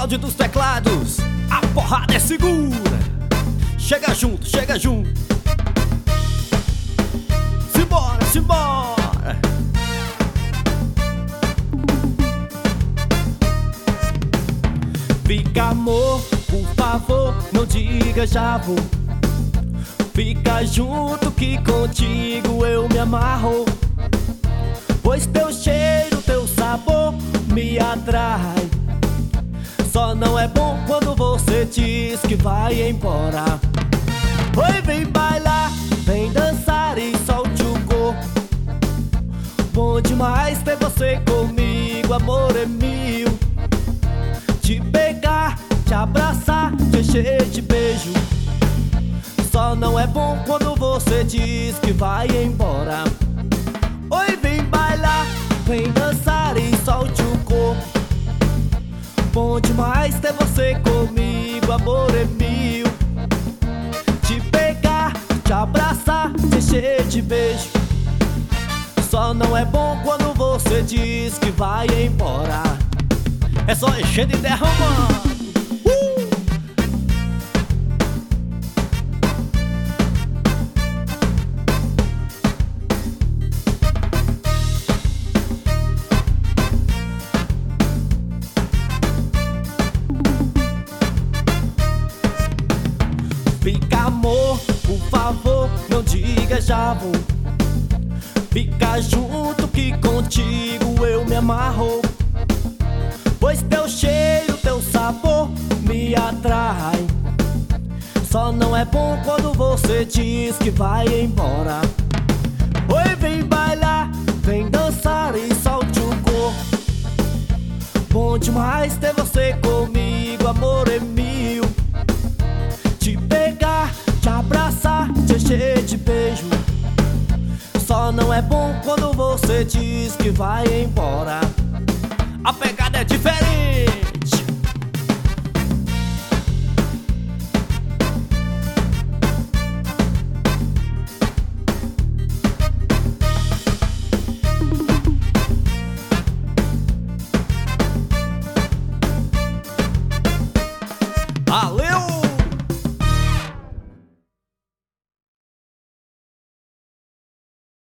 bonde dos teclados, a porrada é segura. Chega junto, chega junto. Simbora, simbora. Fica amor, por favor, não diga já vou. Fica junto que contigo eu me amarro. Pois teu cheiro, teu sabor me atrai. Só não é bom quando você diz que vai embora. Oi, vem bailar, vem dançar e solte o corpo. Bom demais ter você comigo, amor é mil. Te pegar, te abraçar, te encher de beijo. Só não é bom quando você diz que vai embora. Oi, vem bailar, vem dançar e solte o corpo. Bom demais ter você comigo, amor é mil. Te pegar, te abraçar, te encher de beijo. Só não é bom quando você diz que vai embora. É só enchendo e derramando. Fica amor, por favor, não diga já vou. Fica junto que contigo eu me amarro. Pois teu cheiro, teu sabor me atrai. Só não é bom quando você diz que vai embora. Oi, vem bailar, vem dançar e solte o corpo. Bom demais ter você comigo, amor é mil. Te pegar, te abraçar, te encher de beijo. Só não é bom quando você diz que vai embora. A pegada é diferente.